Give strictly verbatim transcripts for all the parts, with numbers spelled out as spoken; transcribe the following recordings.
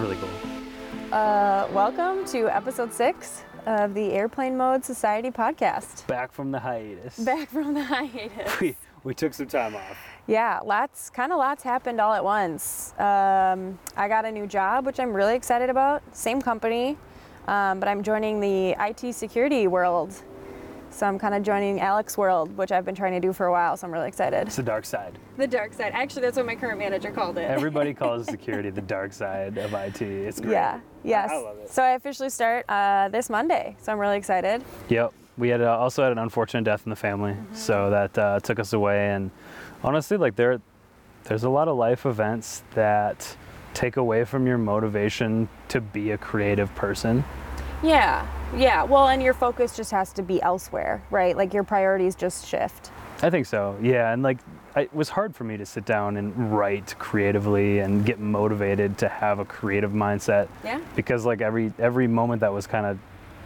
really cool. Uh, welcome to episode six of the Airplane Mode Society podcast. Back from the hiatus. Back from the hiatus. We, we took some time off. Yeah, lots, kind of lots happened all at once. Um, I got a new job, which I'm really excited about. Same company, um, but I'm joining the I T security world. So I'm kind of joining Alex world, which I've been trying to do for a while, so I'm really excited. It's the dark side. The dark side. Actually, that's what my current manager called it. Everybody calls security the dark side of I T. It's great. Yeah, yes. I love it. So I officially start uh, this Monday, so I'm really excited. Yep. We had uh, also had an unfortunate death in the family, mm-hmm. so that uh, took us away. And honestly, like there, there's a lot of life events that take away from your motivation to be a creative person. Yeah, yeah. Well, and your focus just has to be elsewhere, right? Like your priorities just shift. I think so, yeah. And like, I, it was hard for me to sit down and write creatively and get motivated to have a creative mindset. Yeah. Because like every every moment that was kind of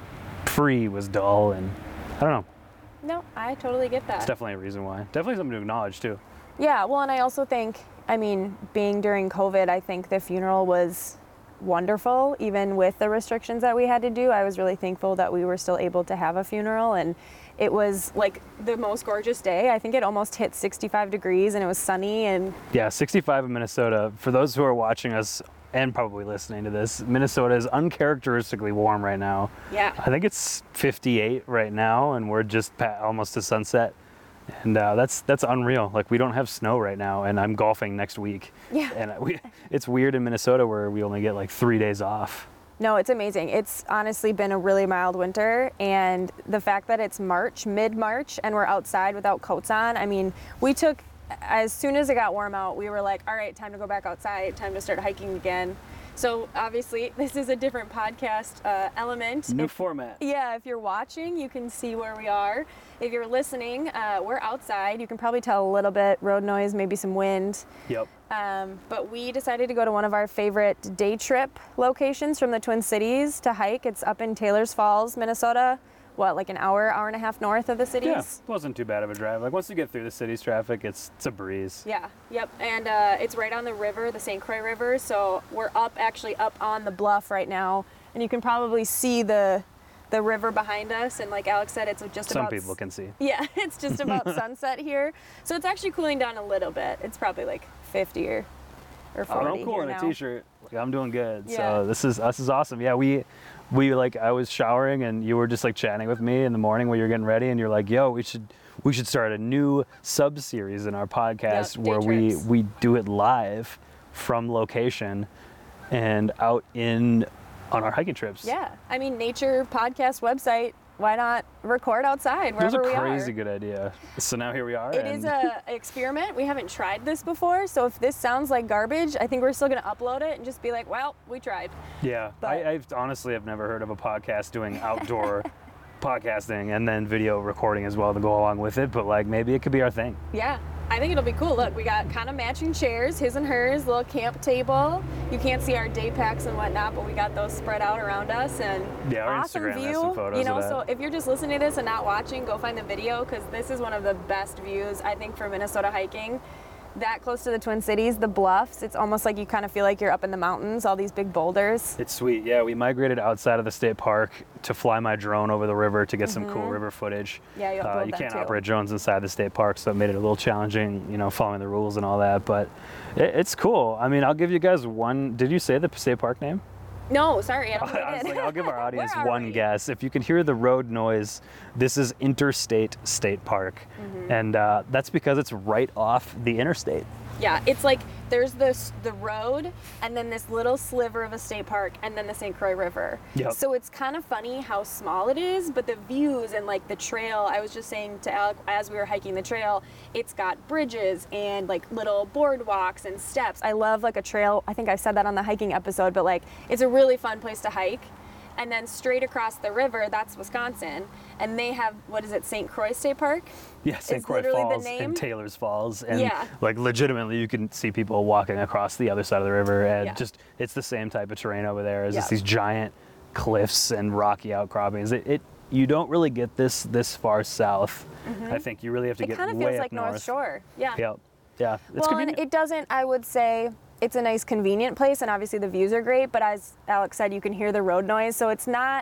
free was dull, and I don't know. No, I totally get that. It's definitely a reason why. Definitely something to acknowledge too. Yeah, well, and I also think, I mean, being during COVID, I think the funeral was wonderful, even with the restrictions that we had to do. I was really thankful that we were still able to have a funeral, and it was like the most gorgeous day. I think it almost hit sixty-five degrees and it was sunny. And yeah, sixty-five in Minnesota. For those who are watching us and probably listening to this, Minnesota is uncharacteristically warm right now. Yeah. I think it's fifty-eight right now, and we're just pa- almost to sunset. And uh, that's that's unreal. Like, we don't have snow right now, and I'm golfing next week. Yeah. And we, it's weird in Minnesota where we only get like three days off. No, it's amazing. It's honestly been a really mild winter, and the fact that it's March, mid-March, and we're outside without coats on, I mean, we took, as soon as it got warm out, we were like, all right, time to go back outside, time to start hiking again. So obviously, this is a different podcast uh, element. New if, format. Yeah, if you're watching, you can see where we are. If you're listening, uh, we're outside. You can probably tell a little bit, road noise, maybe some wind. Yep. Um, but we decided to go to one of our favorite day trip locations from the Twin Cities to hike. It's up in Taylor's Falls, Minnesota. What, like an hour, hour and a half north of the cities? Yeah, it wasn't too bad of a drive. Like, once you get through the city's traffic, it's it's a breeze. Yeah, yep. And uh, it's right on the river, the Saint Croix River. So we're up, actually up on the bluff right now. And you can probably see the the river behind us. And like Alex said, it's just Some about... Some people can see. Yeah, it's just about sunset here. So it's actually cooling down a little bit. It's probably like fifty or, or forty oh, I'm cool here in now. a t-shirt. Like, I'm doing good. Yeah. So this is this is awesome. Yeah, we we like I was showering and you were just like chatting with me in the morning while you're getting ready, and you're like, "Yo, we should we should start a new sub series in our podcast yep, where we we do it live from location and out in on our hiking trips." Yeah, I mean, nature podcast website. Why not record outside wherever we are? It was a crazy good idea. So now here we are. It is an experiment. We haven't tried this before, so if this sounds like garbage, I think we're still going to upload it and just be like, well, we tried. Yeah, But- I I've honestly have never heard of a podcast doing outdoor podcasting and then video recording as well to go along with it, but like maybe it could be our thing. Yeah, I think it'll be cool. Look, we got kind of matching chairs, his and hers, little camp table. You can't see our day packs and whatnot, but we got those spread out around us, and Yeah, our awesome Instagram has view. some photos you know, of that. so if you're just listening to this and not watching, go find the video, because this is one of the best views I think for Minnesota hiking. That close to the Twin Cities, the bluffs, it's almost like you kind of feel like you're up in the mountains, all these big boulders. It's sweet. Yeah, we migrated outside of the state park to fly my drone over the river to get some cool river footage. Yeah, you uh, upload you that can't too. operate drones inside the state park, so it made it a little challenging, you know, following the rules and all that. But it, it's cool. I mean, I'll give you guys one. Did you say the state park name? No, sorry, I don't think I I was did. like, I'll give our audience Where are one we? guess. If you can hear the road noise, this is Interstate State Park, Mm-hmm. and uh, that's because it's right off the interstate. Yeah, it's like there's this the road and then this little sliver of a state park and then the Saint Croix River. Yep. So it's kind of funny how small it is, but the views and like the trail, I was just saying to Alec as we were hiking the trail, it's got bridges and like little boardwalks and steps. I love like a trail. I think I said that on the hiking episode, but like it's a really fun place to hike. And then straight across the river, that's Wisconsin. And they have, what is it, Saint Croix State Park? Yeah, Saint It's Croix literally the Falls name? and Taylor's Falls, and Yeah. like legitimately, you can see people walking across the other side of the river, and Yeah. just it's the same type of terrain over there. It's Yeah. just these giant cliffs and rocky outcroppings. It, it you don't really get this this far south. I think you really have to It get kind of way feels up like north. North Shore. Yeah. Yep. Yeah. It's Well, and convenient. it doesn't, I would say, it's a nice convenient place, and obviously the views are great, but as Alex said, you can hear the road noise, so it's not,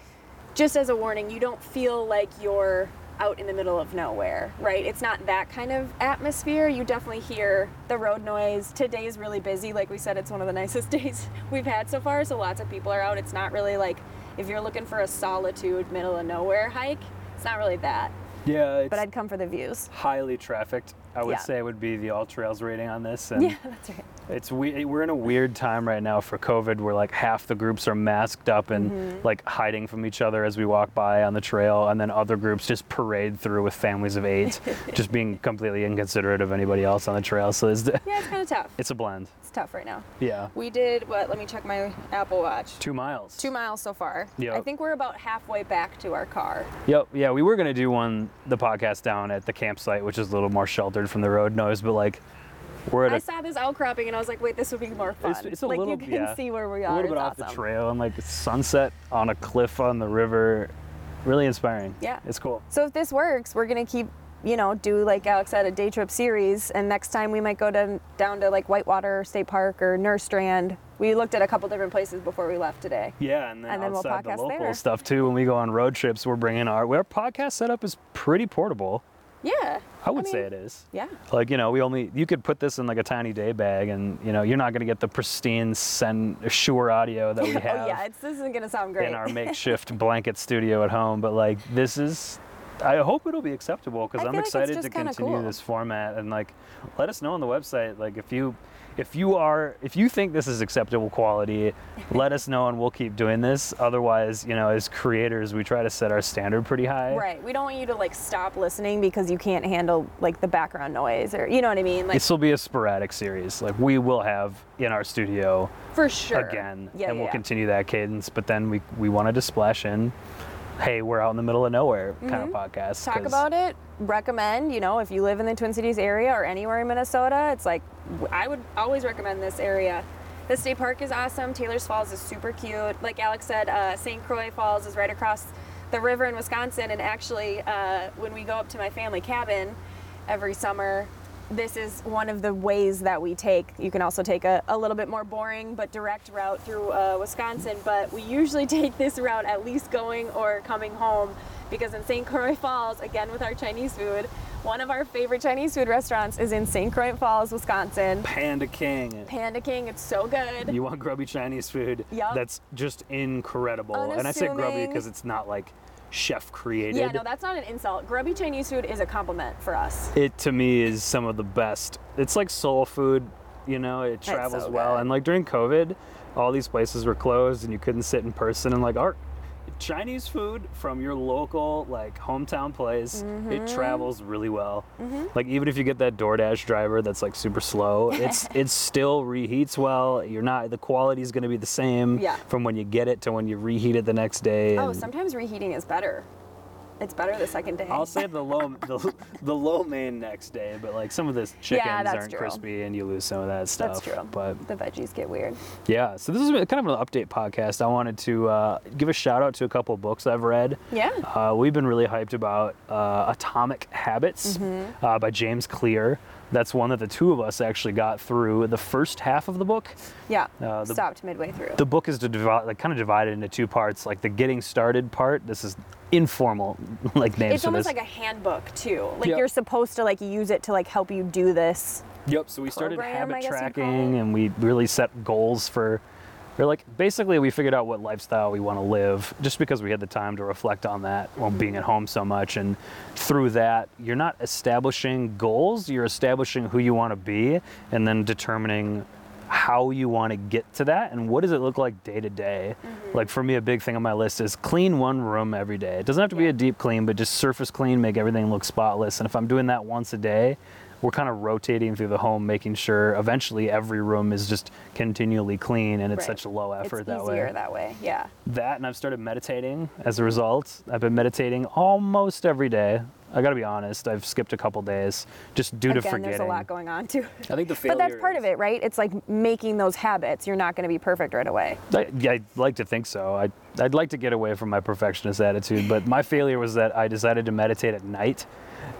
just as a warning, you don't feel like you're out in the middle of nowhere, right? It's not that kind of atmosphere. You definitely hear the road noise. Today is really busy. Like we said, it's one of the nicest days we've had so far, so lots of people are out. It's not really like, if you're looking for a solitude, middle of nowhere hike, it's not really that. Yeah, it's but I'd come for the views. highly trafficked. I would Yeah. say would be the All Trails rating on this. And Yeah, that's right. It's we, we're in a weird time right now for COVID where like half the groups are masked up and Mm-hmm. like hiding from each other as we walk by on the trail, and then other groups just parade through with families of eight, just being completely inconsiderate of anybody else on the trail. So it's, Yeah, it's kind of tough. it's a blend. It's tough right now. Yeah. We did what? Let me check my Apple Watch. Two miles. Two miles so far. Yep. I think we're about halfway back to our car. Yep. Yeah, we were gonna do one the podcast down at the campsite, which is a little more sheltered from the road noise, but like we're at I a saw this outcropping and I was like, wait, this would be more fun. It's, it's a like little, you can yeah, see where we a are. little bit It's off the awesome. trail and like sunset on a cliff on the river. Really inspiring. Yeah. It's cool. So if this works, we're gonna keep, you know, do like Alex said, a day trip series, and next time we might go to, down to like Whitewater State Park or Nurstrand. We looked at a couple different places before we left today. Yeah, and then, And then we'll outside the podcast local there. stuff too. When we go on road trips, we're bringing our our podcast setup is pretty portable. Yeah. I would mean, say it is. Yeah. Like, you know, we only you could put this in like a tiny day bag, and you know, you're not going to get the pristine Sen Shure audio that we have oh yeah, it's, this isn't gonna sound great. in our makeshift blanket studio at home. But like, this is. I hope it'll be acceptable because I I'm feel like it's excited just to kinda continue cool. this format, and like, let us know on the website. Like, if you, if you are, if you think this is acceptable quality, let us know, and we'll keep doing this. Otherwise, you know, as creators, we try to set our standard pretty high. Right. We don't want you to like stop listening because you can't handle like the background noise, or you know what I mean? Like This will be a sporadic series. Like, we will have in our studio for sure. again, Yeah, and we'll yeah. continue that cadence. But then we we wanted to splash in, hey, we're out in the middle of nowhere kind of podcast. Mm-hmm. Talk 'cause- about it. Recommend, you know, if you live in the Twin Cities area or anywhere in Minnesota, it's like w- I would always recommend this area. The state park is awesome. Taylor's Falls is super cute. Like Alex said, uh, Saint Croix Falls is right across the river in Wisconsin. And actually, uh, when we go up to my family cabin every summer, this is one of the ways that we take. You can also take a, a little bit more boring but direct route through uh, Wisconsin, but we usually take this route at least going or coming home, because in Saint Croix Falls, again with our Chinese food, one of our favorite Chinese food restaurants is in Saint Croix Falls, Wisconsin. Panda King. Panda King, it's so good. You want grubby Chinese food Yup. that's just incredible. And I say grubby Unassuming. because it's not like chef created. Yeah, no, that's not an insult. Grubby Chinese food is a compliment for us. It to me is some of the best. It's like soul food, you know, it travels so well. good. And like during COVID, all these places were closed and you couldn't sit in person, and like our Chinese food from your local like hometown place, Mm-hmm. it travels really well. Like even if you get that DoorDash driver that's like super slow, it's it still reheats well. You're not the quality is going to be the same Yeah. from when you get it to when you reheat it the next day. Oh, and- sometimes reheating is better. It's better the second day. I'll say the low the, the low main next day, but like some of the chickens that's aren't true. crispy and you lose some of that stuff. That's true. But The veggies get weird. yeah, so this is kind of an update podcast. I wanted to uh, give a shout out to a couple books I've read. Yeah. Uh, we've been really hyped about uh, Atomic Habits Mm-hmm. uh, by James Clear. That's one that the two of us actually got through the first half of the book. Yeah. Uh, the- Stopped midway through. The book is to divide, like kind of divided into two parts. Like the getting started part. This is informal, like names It's for almost this. like a handbook too. Like Yep. you're supposed to like use it to like help you do this. Yep. So we started program, I habit guess you'd call tracking, it. and we really set goals for. Or like basically, we figured out what lifestyle we want to live, just because we had the time to reflect on that while being at home so much. And through that, you're not establishing goals; you're establishing who you want to be, and then determining how you want to get to that and what does it look like day to day. Like for me, a big thing on my list is clean one room every day. It doesn't have to be Yeah. a deep clean, but just surface clean, make everything look spotless. And if I'm doing that once a day, we're kind of rotating through the home, making sure eventually every room is just continually clean, and it's Right. such a low effort it's that easier way. that way. Yeah. That, and I've started meditating as a result. I've been meditating almost every day. I gotta be honest, I've skipped a couple days just due to Again, forgetting. there's a lot going on too. I think the failure But that's part is- of it, right? It's like making those habits. You're not going to be perfect right away. I, yeah, I'd like to think so. I'd, I'd like to get away from my perfectionist attitude, but my failure was that I decided to meditate at night,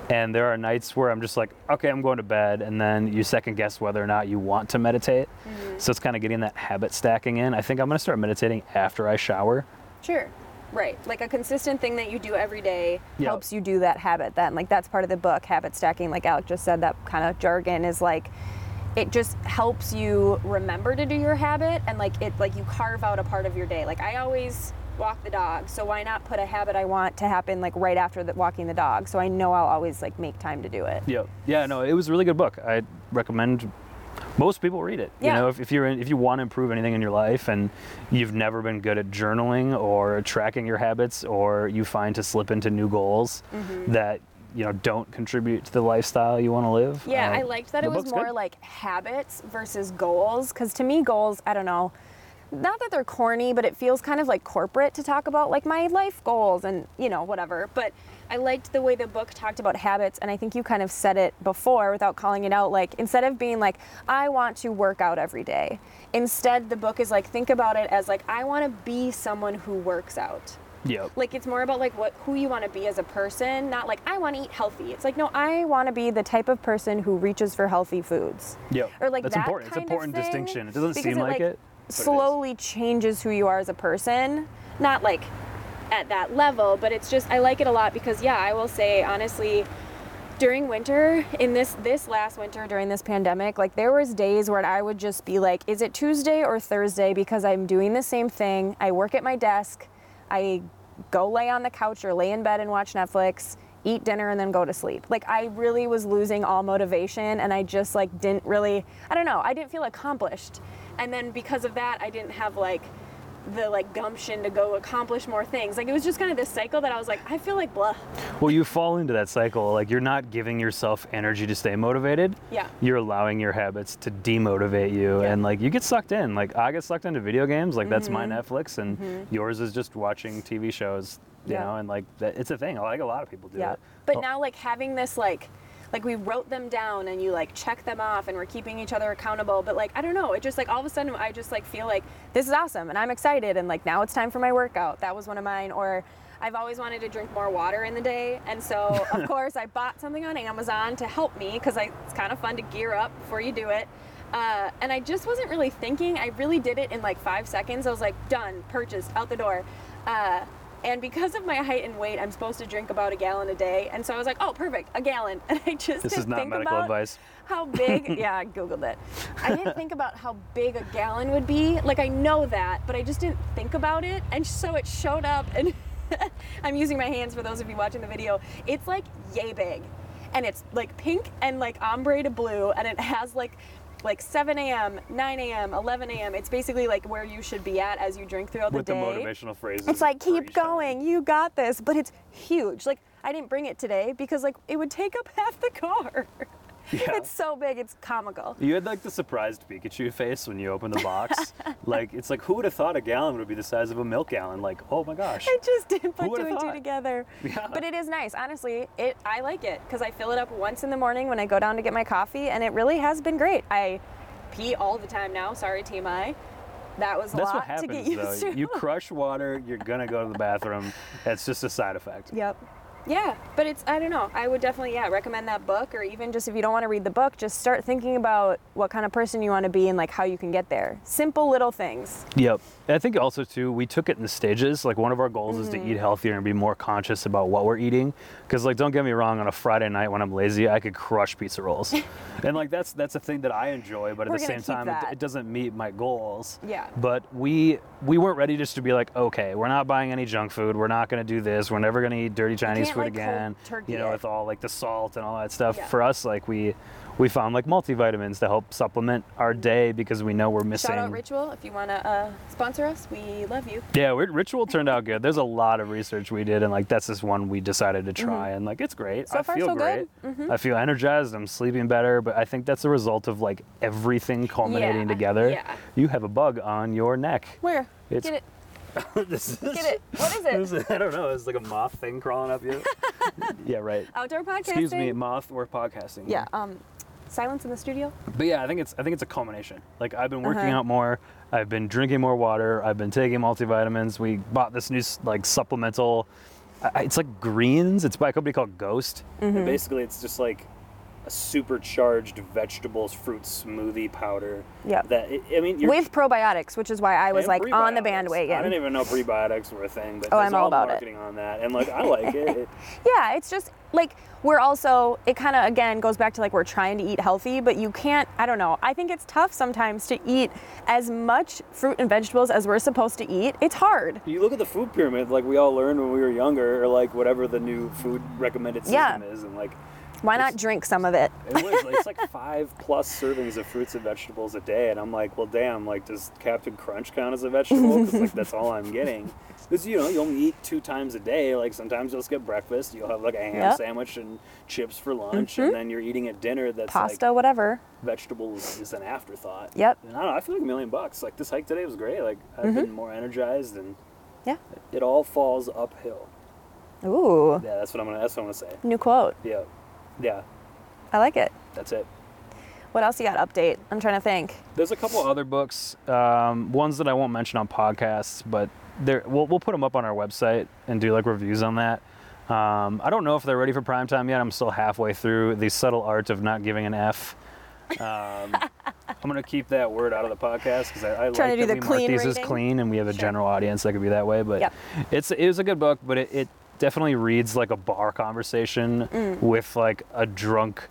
And there are nights where I'm just like, okay, I'm going to bed, and then you second guess whether or not you want to meditate. Mm-hmm. So it's kind of getting that habit stacking in. I think I'm going to start meditating after I shower. Sure. Right. Like a consistent thing that you do every day Yep. helps you do that habit then. Like that's part of the book, habit stacking. Like Alec just said, that kind of jargon is like, it just helps you remember to do your habit, and like it, like you carve out a part of your day. Like I always walk the dog, so why not put a habit I want to happen like right after the, walking the dog, so I know I'll always like make time to do it. Yep. Yeah, no, it was a really good book. I recommend most people read it. Yeah. You know, if, if you're in, if you want to improve anything in your life and you've never been good at journaling or tracking your habits, or you find to slip into new goals Mm-hmm. that, you know, don't contribute to the lifestyle you want to live. Yeah, uh, I liked that the it was book's more good. like habits versus goals, because to me goals, I don't know, not that they're corny, but it feels kind of like corporate to talk about like my life goals and, you know, whatever. But I liked the way the book talked about habits, and I think you kind of said it before without calling it out. Like instead of being like, I want to work out every day, instead the book is like, think about it as like, I want to be someone who works out. Yep. Like it's more about like what who you want to be as a person, not like I want to eat healthy. It's like, no, I want to be the type of person who reaches for healthy foods. Yep. Or like That's that important. It's kind an important of thing, distinction. It doesn't because seem like it, but it is. slowly changes who you are as a person, not like at that level, but it's just I like it a lot because yeah, I will say honestly, during winter, in this this last winter during this pandemic, like there was days where I would just be like, is it Tuesday or Thursday, because I'm doing the same thing. I work at my desk. I go lay on the couch or lay in bed and watch Netflix, eat dinner, and then go to sleep. Like I really was losing all motivation, and I just like didn't really, I don't know, I didn't feel accomplished. And then because of that, I didn't have like the like gumption to go accomplish more things. Like it was just kind of this cycle that I was like, I feel like blah. Well, you fall into that cycle. Like you're not giving yourself energy to stay motivated. Yeah. You're allowing your habits to demotivate you, Yeah. and like you get sucked in. Like I get sucked into video games. Like that's my Mhm. Netflix, and Mhm. yours is just watching T V shows. You Yeah. know, and like that, it's a thing. Like a lot of people do Yeah. it. But Oh. now like having this like like we wrote them down and you like check them off and we're keeping each other accountable, but like I don't know, it just like all of a sudden I just like feel like this is awesome and I'm excited, and like now it's time for my workout. That was one of mine. Or I've always wanted to drink more water in the day, and so of course I bought something on Amazon to help me, because it's kind of fun to gear up before you do it. Uh, and I just wasn't really thinking. I really did it in like five seconds. I was like, done, purchased, out the door. Uh, And because of my height and weight, I'm supposed to drink about a gallon a day. And so I was like, oh, perfect, a gallon. And I just This didn't is not think medical about advice. how big, yeah, I Googled it. I didn't think about how big a gallon would be. Like I know that, but I just didn't think about it. And so it showed up, and I'm using my hands for those of you watching the video. It's like yay big. And it's like pink and like ombre to blue, and it has like like seven a.m., nine a.m., eleven a.m. It's basically like where you should be at as you drink throughout the With the day. motivational phrases. It's like, for keep each time. going, you got this. But it's huge. Like I didn't bring it today because like it would take up half the car. Yeah. It's so big, it's comical. You had like the surprised Pikachu face when you opened the box. Like it's like, who would have thought a gallon would be the size of a milk gallon? Like, oh my gosh. I just didn't put Who two would've and two thought? together. Yeah. But it is nice, honestly. It I like it because I fill it up once in the morning when I go down to get my coffee, and it really has been great. I pee all the time now. Sorry, T M I. That was a That's lot what happens to get used though. to. You crush water, you're gonna go to the bathroom. That's just a side effect. Yep. Yeah, but it's, I don't know, I would definitely, yeah, recommend that book, or even just if you don't want to read the book, just start thinking about what kind of person you want to be and like how you can get there. Simple little things. Yep. I think also too, we took it in stages. Like one of our goals is to Mm-hmm. eat healthier and be more conscious about what we're eating. Because like, don't get me wrong, on a Friday night when I'm lazy, I could crush pizza rolls, and like that's that's a thing that I enjoy. But at We're the gonna same time, keep it, that. it doesn't meet my goals. Yeah. But we we weren't ready just to be like, okay, we're not buying any junk food. We're not going to do this. We're never going to eat dirty Chinese can't, food like, cold again. turkey You know, it. with all like the salt and all that stuff. Yeah. For us, like we we found like multivitamins to help supplement our day because we know we're missing. Shout out Ritual, if you want to uh, sponsor us, we love you. Yeah, we- Ritual turned out good. There's a lot of research we did, and like that's just one we decided to try, and like it's great. Mm-hmm. So I far, feel so great. good. Mhm. I feel energized. I'm sleeping better, but I think that's a result of like everything culminating Yeah, together. yeah. You have a bug on your neck. Where? It's- Get it. this is, Get it. What is it? this is- I don't know. It's like a moth thing crawling up you. Yeah, right. Outdoor podcasting. Excuse me, moth. We're podcasting. Yeah. Um, silence in the studio. But yeah, I think it's I think it's a culmination. Like I've been working Uh-huh. out more. I've been drinking more water. I've been taking multivitamins. We bought this new like supplemental I, it's like greens. It's by a company called Ghost. Mm-hmm. And basically, it's just like a supercharged vegetables fruit smoothie powder. Yep. That it, I mean, you're, With probiotics, which is why I was and like on the prebiotics. bandwagon. I didn't even know prebiotics were a thing, but Oh, there's I'm all about it. marketing on that, and like I like it. it Yeah, it's just like we're also, it kind of again goes back to like we're trying to eat healthy, but you can't, I don't know. I think it's tough sometimes to eat as much fruit and vegetables as we're supposed to eat. It's hard. You look at the food pyramid, like we all learned when we were younger, or like whatever the new food recommended system Yeah. is, and like Why not drink some of it? it was it's like five plus servings of fruits and vegetables a day, and I'm like, well, damn, like does Captain Crunch count as a vegetable? Because like that's all I'm getting. Because you know you only eat two times a day. Like sometimes you'll skip breakfast, you'll have like a ham Yep. sandwich and chips for lunch, Mm-hmm. and then you're eating at dinner that's Pasta, like whatever. vegetables is an afterthought. Yep. And I don't know, I feel like a million bucks. Like this hike today was great. Like I've been more energized, and Yeah. it all falls uphill. Ooh, Yeah, that's what I'm gonna. That's what I'm gonna say. new quote. Yeah, yeah, I like it. that's it. What else you got update? I'm trying to think. There's a couple other books, um, ones that I won't mention on podcasts, but they're, we'll we'll put them up on our website and do like reviews on that. Um, I don't know if they're ready for prime time yet. I'm still halfway through The Subtle Art of Not Giving an F. Um, I'm gonna keep that word out of the podcast because I, I like Trying to do that the we clean mark these as rating? clean, and we have a Sure. general audience that could be that way. But Yep. it's it was a good book, but it, it definitely reads like a bar conversation Mm. with like a drunk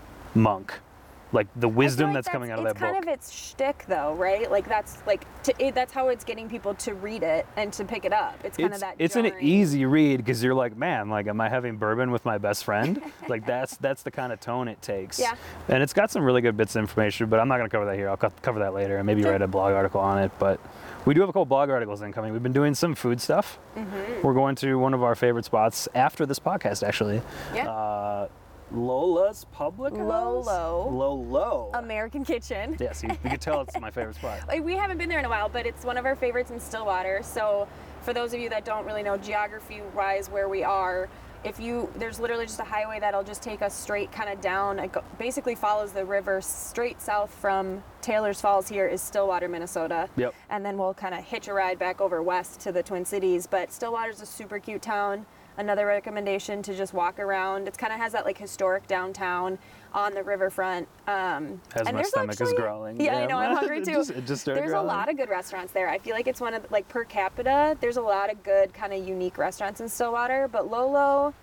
monk. Like the I feel wisdom like that's, coming out of it's that kind book. of its shtick, though, right? Like that's like to, it, that's how it's getting people to read it and to pick it up. It's kind it's of that. it's an jarring- easy read because you're like, man, like, am I having bourbon with my best friend? Like that's that's the kind of tone it takes. Yeah. And it's got some really good bits of information, but I'm not gonna cover that here. I'll co- cover that later and maybe Sure. write a blog article on it. But we do have a couple blog articles incoming. We've been doing some food stuff. Mm-hmm. We're going to one of our favorite spots after this podcast, actually. Yeah. Uh, Lola's Public House? Lolo. Lolo. American Kitchen. Yes, you, you can tell it's my favorite spot. Like, we haven't been there in a while, but it's one of our favorites in Stillwater. So for those of you that don't really know geography-wise where we are, if you there's literally just a highway that'll just take us straight kind of down. It go, basically follows the river straight south from Taylor's Falls. Here is Stillwater, Minnesota. Yep. And then we'll kind of hitch a ride back over west to the Twin Cities. But Stillwater's a super cute town. Another recommendation to just walk around. It kind of has that like historic downtown on the riverfront. Um, As and my there's stomach is actually- growling. Yeah, I know. I'm hungry It too. just- it just started There's growling. a lot of good restaurants there. I feel like it's one of like per capita. There's a lot of good kind of unique restaurants in Stillwater. But Lolo,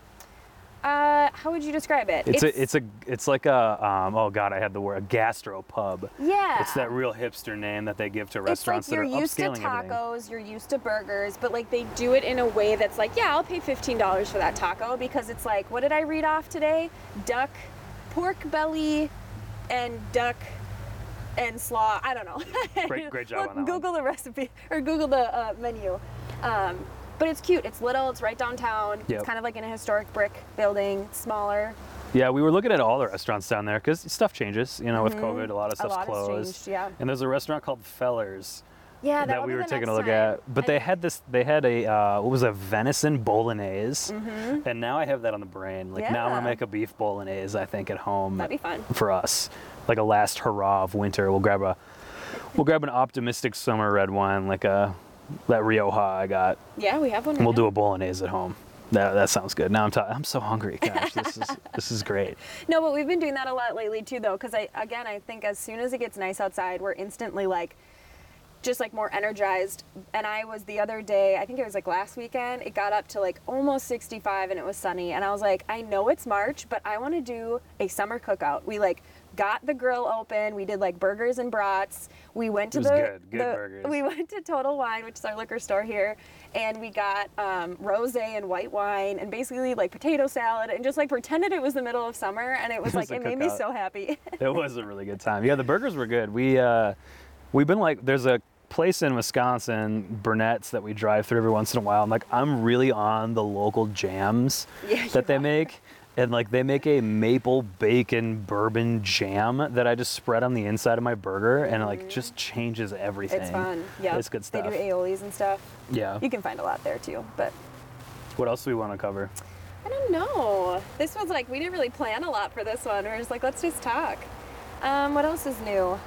uh, how would you describe it? It's, a, it's a, it's like a, um, oh God, I had the word, a gastro pub. yeah. It's that real hipster name that they give to It's like restaurants you're that are used to upscaling everything. tacos, you're used to burgers, but like they do it in a way that's like, yeah, I'll pay fifteen dollars for that taco because it's like, what did I read off today? Duck, pork belly, and duck and slaw. I don't know. Great- great job Look, on that one. Google the recipe or Google the uh, menu. Um, but it's cute. It's little. It's right downtown. Yep. It's kind of like in a historic brick building, smaller. Yeah, we were looking at all the restaurants down there because stuff changes. You know, with COVID, a lot of A stuff's lot has closed. changed, yeah. And there's a restaurant called Fellers Yeah, that that'll we be were the taking a next look time. at. But I they think- had this, they had a, uh, what was a venison bolognese. And now I have that on the brain. Like now I'm Mm-hmm. Yeah. gonna make a beef bolognese, I think, at home. That'd be fun. For us. Like a last hurrah of winter. We'll grab a, we'll grab an optimistic summer red wine, like a, that Rioja I got. Yeah, we have one. And we'll right do now. a bolognese at home. That, that sounds good. Now I'm ta- I'm so hungry. Gosh, this is this is great. No, but we've been doing that a lot lately too, though, because I again I think as soon as it gets nice outside, we're instantly like, just like more energized. And I was the other day, I think it was like last weekend, it got up to like almost sixty-five and it was sunny, and I was like, I know it's March, but I want to do a summer cookout. We like got the grill open. We did like burgers and brats. We went to It was the, good. Good the burgers. we went to Total Wine, which is our liquor store here, and we got um, rosé and white wine and basically like potato salad and just like pretended it was the middle of summer, and it was It like was a it made me cookout. so happy. It was a really good time. Yeah, the burgers were good. We uh, we've been like, there's a place in Wisconsin, Burnett's, that we drive through every once in a while. And like, I'm really on the local jams Yeah, you that they are. make. And like, they make a maple bacon bourbon jam that I just spread on the inside of my burger, and it like just changes everything. It's fun. Yeah, It's good stuff. They do aiolis and stuff. Yeah. You can find a lot there too, but What else do we want to cover? I don't know. This was like, we didn't really plan a lot for this one. We were just like, let's just talk. Um, what else is new?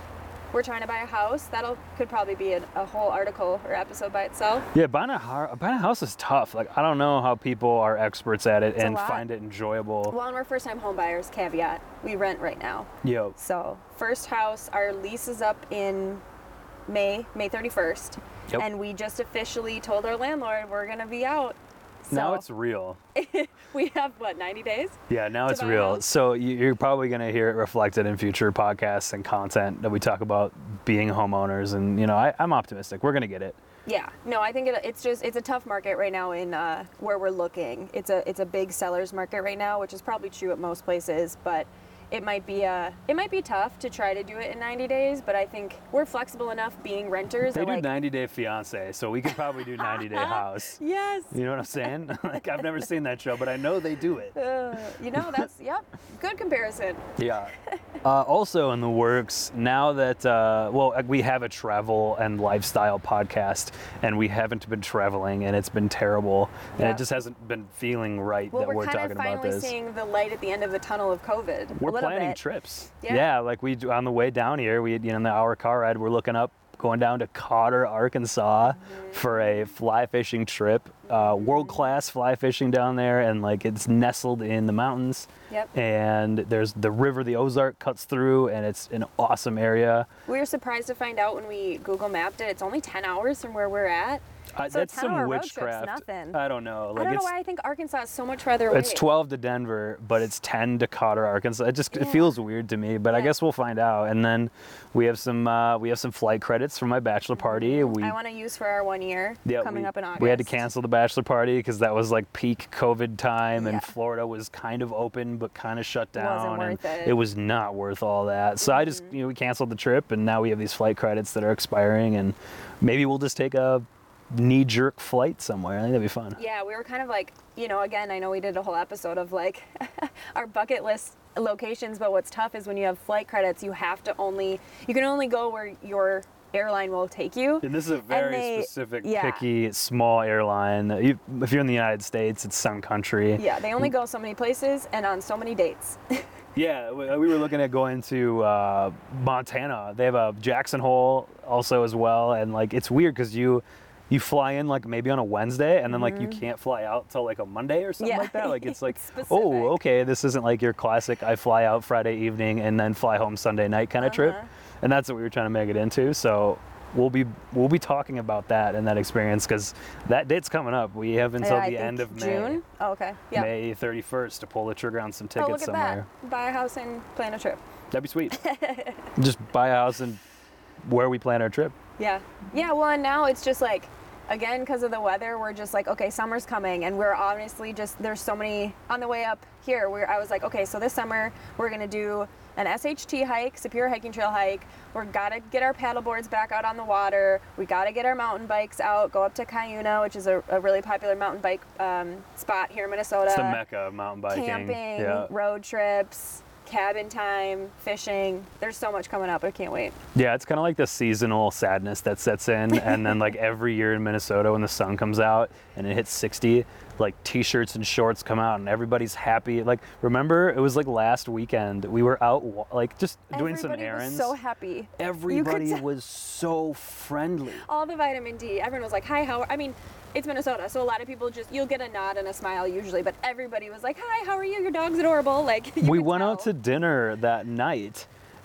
we're trying to buy a house. That'll could probably be a, a whole article or episode by itself. Yeah, buying a, har- buying a house is tough. Like, I don't know how people are experts at it It's a and lot. find it enjoyable. Well, and we're first-time home buyers, caveat. We rent right now. Yo, So, first house, our lease is up in May, May thirty-first. Yep. And we just officially told our landlord we're going to be out. So now it's real. we have, what, ninety days? Yeah, now to it's buy a real. house? So you- you're probably going to hear it reflected in future podcasts and content that we talk about being homeowners. And, you know, I, I'm optimistic. We're going to get it. Yeah, no, I think it, it's just it's a tough market right now in uh, where we're looking. It's a it's a big sellers market right now, which is probably true at most places, but it might be uh it might be tough to try to do it in ninety days. But I think we're flexible enough being renters. They that, do like, ninety day fiance, so we could probably do ninety day house. Yes. You know what I'm saying? Like, I've never seen that show, but I know they do it. Uh, you know that's yep. Good comparison. Yeah. Uh, also in the works, now that, uh, well, we have a travel and lifestyle podcast, and we haven't been traveling, and it's been terrible, and Yeah. it just hasn't been feeling right Well, that we're, we're kind talking of about finally this. seeing the light at the end of the tunnel of COVID. We're a little planning bit. trips. Yeah. like we do on the way down here, we, you know, in the hour car ride, we're looking up, going down to Cotter, Arkansas Mm-hmm. for a fly fishing trip. Uh, world class fly fishing down there, and like it's nestled in the mountains. Yep. And there's the river, the Ozark cuts through, and it's an awesome area. We were surprised to find out when we Google mapped it. It's only ten hours from where we're at. Uh, So that's ten some hour road trip's witchcraft. nothing. I don't know. Like I don't it's know why I think Arkansas is so much farther away. it's twelve to Denver, but it's ten to Cotter, Arkansas. It just it Yeah. feels weird to me, but I Yeah. guess we'll find out. And then we have some uh, we have some flight credits from my bachelor party. We I want to use for our one year yeah, coming we, up in August. we had to cancel the bachelor party because that was like peak COVID time, Yeah. and Florida was kind of open but kind of shut down. Wasn't and worth it. it was not worth all that. So I just you know we canceled the trip, and now we have these flight credits that are expiring, and maybe we'll just take a knee-jerk flight somewhere. I think that'd be fun. Yeah, we were kind of like, you know, again, I know we did a whole episode of like our bucket list locations, but what's tough is when you have flight credits, you have to only, you can only go where your airline will take you. And this is a very they- specific, yeah. picky, small airline. You, if you're in the United States, it's Sun Country. Yeah, they only go so many places and on so many dates. Yeah, we, we were looking at going to uh, Montana. They have a Jackson Hole also as well, and like it's weird because you you fly in like maybe on a Wednesday, and then like you can't fly out till like a Monday or something Yeah. like that. Like it's like, It's specific. oh, okay, this isn't like your classic I fly out Friday evening and then fly home Sunday night kind of trip, Uh-huh. and that's what we were trying to make it into. So we'll be we'll be talking about that and that experience because that date's coming up. We have until Yeah, I the think end of May. June. Oh, okay. Yeah. May thirty-first to pull the trigger on some Oh, tickets look at somewhere. that. Buy a house and plan a trip. That'd be sweet. Just buy a house and where we plan our trip. Yeah. Yeah, well, and now it's just like, again, because of the weather, we're just like, okay, summer's coming, and we're honestly just, there's so many, on the way up here, where I was like, okay, so this summer, we're going to do an S H T hike, Superior Hiking Trail hike. We're got to get our paddle boards back out on the water. We got to get our mountain bikes out, go up to Cuyuna, which is a, a really popular mountain bike um, spot here in Minnesota. It's the mecca of mountain biking. Camping, Yeah. road trips, cabin time, fishing. There's so much coming up. I can't wait. Yeah, it's kind of like the seasonal sadness that sets in, and then like every year in Minnesota when the sun comes out and it hits sixty, like t-shirts and shorts come out and everybody's happy. Like remember, it was like last weekend we were out wa- like just doing some Everybody errands. was so happy. You could Everybody tell. was so friendly. All the vitamin D. Everyone was like, "Hi, how?" Are-? I mean, it's Minnesota, so a lot of people just you'll get a nod and a smile usually, but everybody was like, "Hi, how are you? Your dog's adorable." Like you We could went out tell. to dinner that night,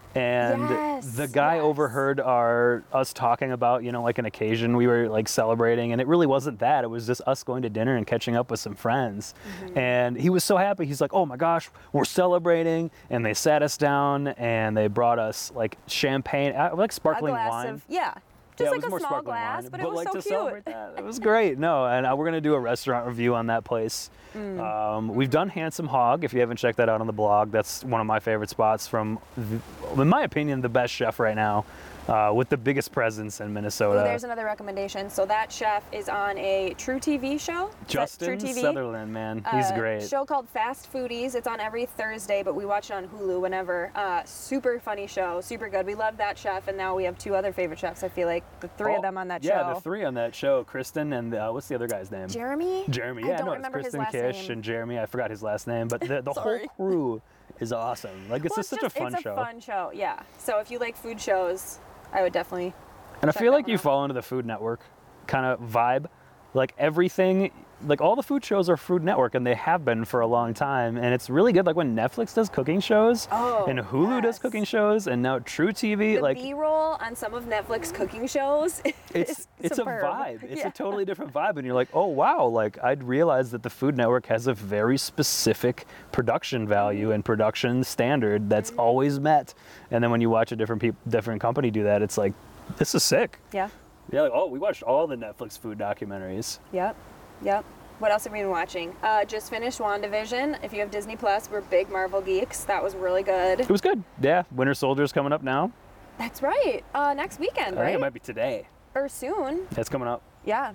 and Yes, the guy yes. overheard our us talking about you know like an occasion we were like celebrating, and it really wasn't that. It was just us going to dinner and catching up with some friends, Mm-hmm. and he was so happy. He's like, "Oh my gosh, we're celebrating!" And they sat us down and they brought us like champagne, uh, like a sparkling glass wine. of yeah, just Yeah, it like was a more small sparkling glass, wine, but it was like so to cute. celebrate that, it was great. No, and uh, we're gonna do a restaurant review on that place. Mm. Um, we've done Handsome Hog. If you haven't checked that out on the blog, that's one of my favorite spots from, the, in my opinion, the best chef right now, uh, with the biggest presence in Minnesota. Ooh, there's another recommendation. So that chef is on a True T V show. Is that Justin True T V? Sutherland, man, he's Uh, great. Show called Fast Foodies. It's on every Thursday, but we watch it on Hulu whenever. Uh, super funny show, super good. We love that chef, and now we have two other favorite chefs. I feel like the three Oh, of them on that yeah, show. the three on that show, Kristen and uh, what's the other guy's name? Jeremy. Jeremy, I yeah, don't no, it's remember his Kristen last Kish name. and Jeremy. I forgot his last name, but the, the whole Sorry. crew is awesome. Like it's Well, just such a fun it's show. a fun show, yeah. So if you like food shows, I would definitely. And I check feel that like one you out. fall into the Food Network kind of vibe. Like everything, like all the food shows are Food Network, and they have been for a long time. And it's really good. Like when Netflix does cooking shows, Oh, and Hulu does yes. cooking shows, and now True T V, The like B-roll on some of Netflix cooking shows. it's is it's superb. a vibe. It's Yeah. a totally different vibe, and you're like, oh wow! Like I'd realized that the Food Network has a very specific production value and production standard that's Mm-hmm. always met. And then when you watch a different peop different company do that, it's like, this is sick. Yeah. Yeah, like, oh, we watched all the Netflix food documentaries. Yep. Yep. What else have we been watching? Uh, just finished WandaVision. If you have Disney Plus, we're big Marvel geeks. That was really good. It was good. Yeah, Winter Soldier's coming up now. That's right. Uh, next weekend, I right? think it might be today. Or soon. It's coming up. Yeah.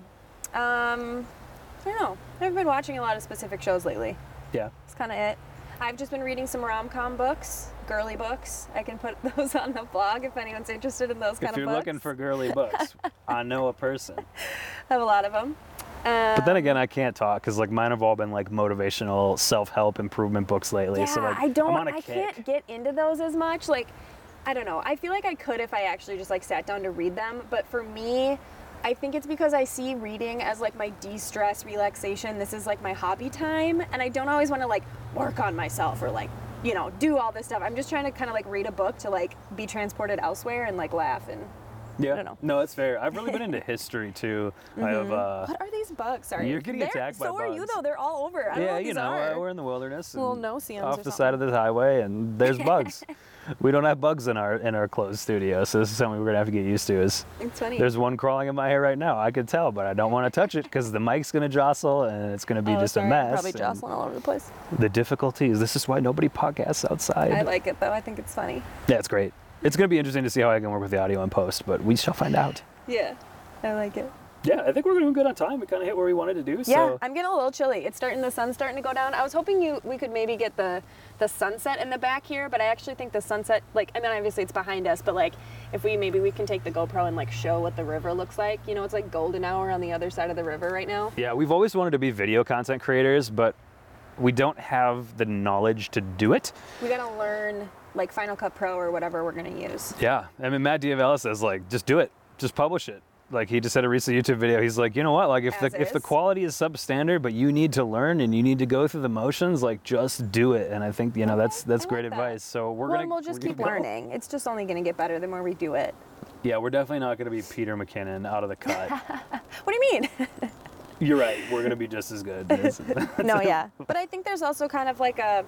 Um, I don't know. I've been watching a lot of specific shows lately. Yeah. That's kind of it. I've just been reading some rom-com books, girly books. I can put those on the blog if anyone's interested in those kind If of you're books. looking for girly books, I know a person. I have a lot of them. Um, But then again, I can't talk because like mine have all been like motivational, self-help, improvement books lately. yeah, so like I don't. I'm on a I kick. can't get into those as much. Like, I don't know. I feel like I could if I actually just like sat down to read them. But for me, I think it's because I see reading as like my de-stress relaxation. This is like my hobby time, and I don't always want to like work on myself or like, you know, do all this stuff. I'm just trying to kind of like read a book to like be transported elsewhere and like laugh and. Yeah. I don't know. No, it's fair. I've really been into history too. I have. Uh, What are these bugs? Sorry. You're getting They're- attacked by So are you bugs. though. They're all over. I don't know yeah, what you these know, are. uh, we're in the wilderness. Little and no-see-ums off or the side of something. the highway, and there's bugs. We don't have bugs in our in our closed studio, so this is something we're gonna have to get used to. Is It's funny. there's one crawling in my hair right now. I could tell, but I don't want to touch it because the mic's gonna jostle and it's gonna be Oh, just sorry, a I'm mess. Probably and jostling all over the place. The difficulty is this is why nobody podcasts outside. I like it though. I think it's funny. Yeah, it's great. It's gonna be interesting to see how I can work with the audio in post, but we shall find out. Yeah, I like it. Yeah, I think we're doing good on time. We kind of hit where we wanted to do. Yeah, So I'm getting a little chilly. It's starting. The sun's starting to go down. I was hoping you we could maybe get the the sunset in the back here, but I actually think the sunset, like, I mean, obviously it's behind us, but like, if we maybe we can take the GoPro and like show what the river looks like. You know, it's like golden hour on the other side of the river right now. yeah, we've always wanted to be video content creators, but we don't have the knowledge to do it. We gotta learn like Final Cut Pro or whatever we're gonna use. Yeah, I mean, Matt Diavella says like, just do it, just publish it. Like he just had a recent YouTube video. He's like, you know what? Like if As the if the is. quality is substandard, but you need to learn and you need to go through the motions, like just do it. And I think you know Okay, that's that's I great like that. advice. So we're well, gonna and we'll just we're keep gonna go. learning. It's just only gonna get better the more we do it. Yeah, we're definitely not gonna be Peter McKinnon out of the cut. What do you mean? You're right. We're gonna be just as good. That's- No, yeah. But I think there's also kind of like a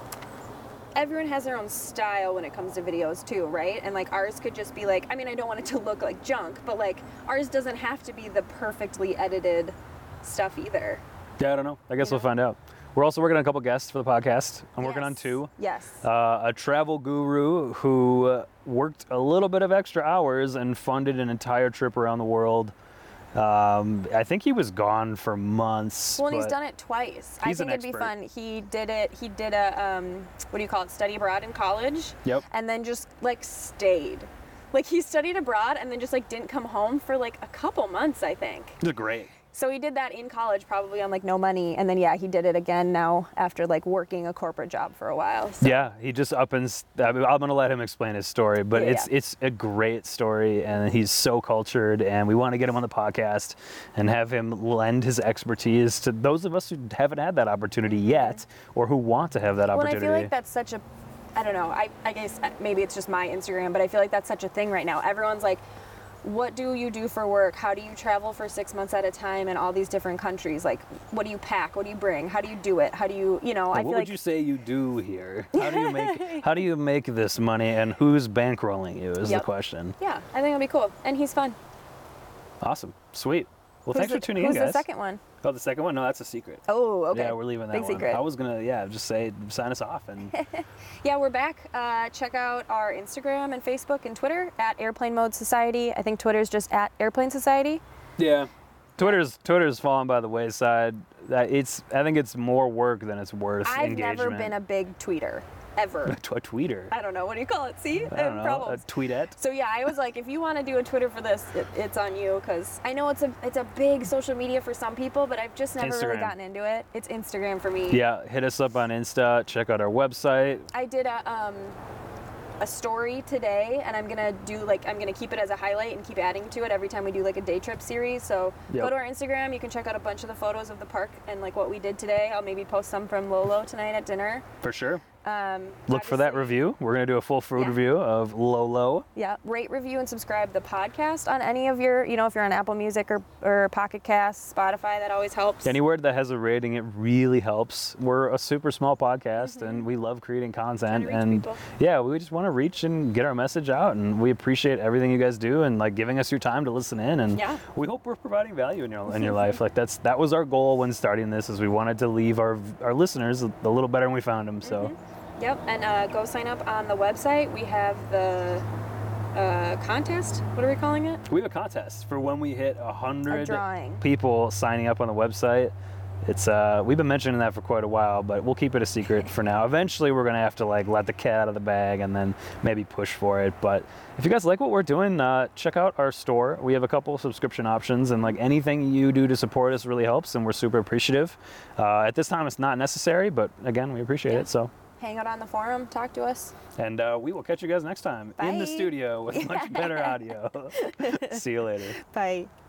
everyone has their own style when it comes to videos too, right? And like ours could just be like, I mean, I don't want it to look like junk, but like ours doesn't have to be the perfectly edited stuff either. yeah, I don't know. I guess You we'll know? find out. We're also working on a couple guests for the podcast. I'm working on Yes. two. Yes. Uh, a travel guru who uh, worked a little bit of extra hours and funded an entire trip around the world. Um, I think he was gone for months. Well, and he's but done it twice. I he's think an it'd be expert. fun. He did it. He did a um, what do you call it? Study abroad in college. Yep. And then just like stayed. Like he studied abroad and then just like didn't come home for like a couple months, I think. He's great. So he did that in college, probably on like no money, and then yeah, he did it again now after like working a corporate job for a while. So. Yeah, he just up and s- I mean, I'm gonna let him explain his story, but Yeah, it's yeah. it's a great story, and he's so cultured, and we want to get him on the podcast and have him lend his expertise to those of us who haven't had that opportunity yet, or who want to have that Well, and I opportunity. feel like that's such a, I don't know. I I guess maybe it's just my Instagram, but I feel like that's such a thing right now. Everyone's like, what do you do for work? How do you travel for six months at a time in all these different countries? Like, what do you pack? What do you bring? How do you do it? How do you, you know, I what feel would like you say you do here? How do you make how do you make this money, and who's bankrolling you is Yep. the question. yeah, I think it'll be cool, and he's fun. Awesome, sweet. Well, Who's thanks the, for tuning who's in, guys. the second one? Oh, the second one? No, that's a secret. Oh, okay. Yeah, we're leaving that Big one. secret. I was gonna, yeah, just say sign us off, and Yeah, we're back. Uh, check out our Instagram and Facebook and Twitter at Airplane Mode Society. I think Twitter's just at Airplane Society. yeah, Twitter's Twitter's fallen by the wayside. That it's, I think it's more work than it's worth. I've engagement. never been a big tweeter, ever. a, tw- a tweeter. I don't know. What do you call it? See? I don't know. Problems. A tweetette. So yeah, I was like, if you want to do a Twitter for this, it, it's on you, because I know it's a it's a big social media for some people, but I've just never really Instagram. gotten into it. It's Instagram for me. Yeah, hit us up on Insta. Check out our website. I did a um, a story today, and I'm gonna do like I'm gonna keep it as a highlight and keep adding to it every time we do like a day trip series. So Yep. go to our Instagram. You can check out a bunch of the photos of the park and like what we did today. I'll maybe post some from Lolo tonight at dinner. For sure. Um, Look for that obviously- review. We're going to do a full food Yeah. review of Lolo. Yeah, rate, review, and subscribe the podcast on any of your, you know, if you're on Apple Music or, or Pocket Cast, Spotify, that always helps. Anywhere that has a rating, it really helps. We're a super small podcast, and we love creating content. reach And people. yeah, we just want to reach and get our message out. And we appreciate everything you guys do, and like giving us your time to listen in. And Yeah. we hope we're providing value in your in your life. Like that's that was our goal when starting this, is we wanted to leave our our listeners a little better than we found them. So. Yep, and uh, go sign up on the website. We have the uh, contest. What are we calling it? We have a contest for when we hit a A hundred drawing. people signing up on the website. It's uh, we've been mentioning that for quite a while, but we'll keep it a secret for now. Eventually, we're gonna have to like let the cat out of the bag and then maybe push for it. But if you guys like what we're doing, uh, check out our store. We have a couple of subscription options, and like anything you do to support us really helps, and we're super appreciative. Uh, at this time, it's not necessary, but again, we appreciate Yeah. it. So. Hang out on the forum. Talk to us. And uh, we will catch you guys next time in the Bye. studio with much better audio. See you later. Bye.